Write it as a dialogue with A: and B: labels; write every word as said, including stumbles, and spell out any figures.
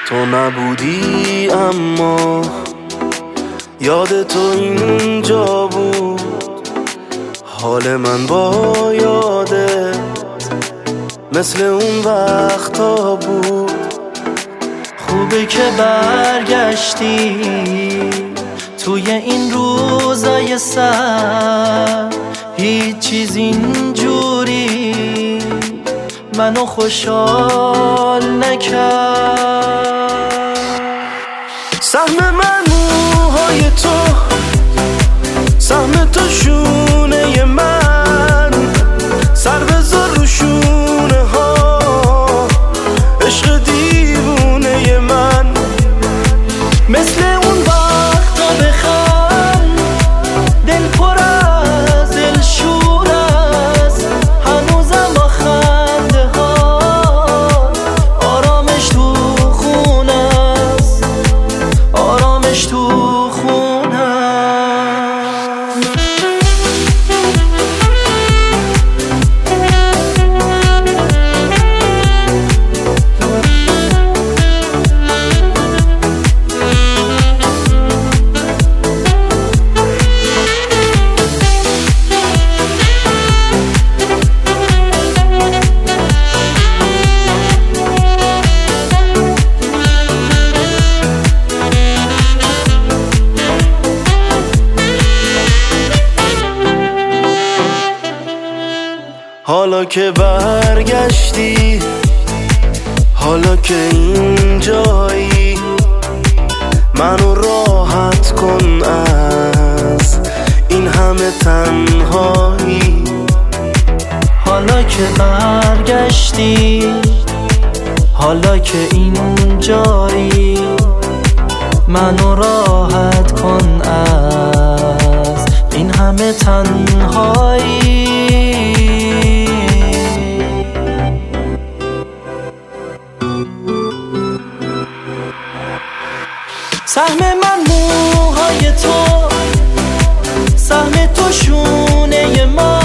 A: تو نبودی اما یاد تو اینجا بود. حال من با یادت مثل اون وقتا بود.
B: خوبه که برگشتی توی این روزای سر، هیچ چیز اینجوری منو خوشحال نکرد.
A: سهم من موهای تو، سهم تو شونه من، سر بذار رو شونه ها عشق دیوونه من. مثل اون وقتا بخند دل پر از دلشور است، هنوزم با خنده ها آرامش تو خونه است، آرامش تو خونه است. حالا که برگشتی، حالا که اینجایی، منو راحت کن از این همه تنهایی.
B: حالا که برگشتی، حالا که اینجایی، منو راحت کن از این همه تنهایی. سهم من موهای تو، سهم تو شونه من.